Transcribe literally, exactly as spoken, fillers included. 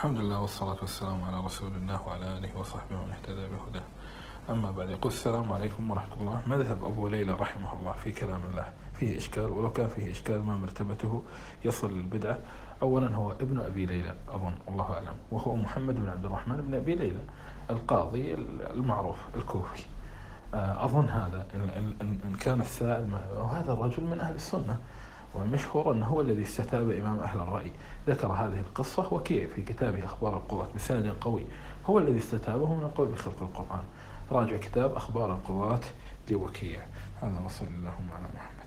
الحمد لله والصلاة والسلام على رسول الله وعلى آله وصحبه ومن اهتدى بهداه. أما بعد، يقول: السلام عليكم ورحمة الله. مذهب أبو ليلى رحمه الله في كلام الله فيه إشكال، ولو كان فيه إشكال ما مرتبته يصل للبدعة. أولا هو ابن أبي ليلى أظن، الله أعلم، وهو محمد بن عبد الرحمن بن أبي ليلى القاضي المعروف الكوفي. أظن هذا إن إن- إن كان السائل ما- وهذا الرجل من أهل السنة، والمشهور أنه هو الذي استتاب إمام أهل الرأي. ذكر هذه القصة وكيع في كتابه أخبار القضاة بسند قوي، هو الذي استتابه من القول بخلق القرآن. راجع كتاب أخبار القضاة لوكيع. هذا وصلى اللهم على محمد.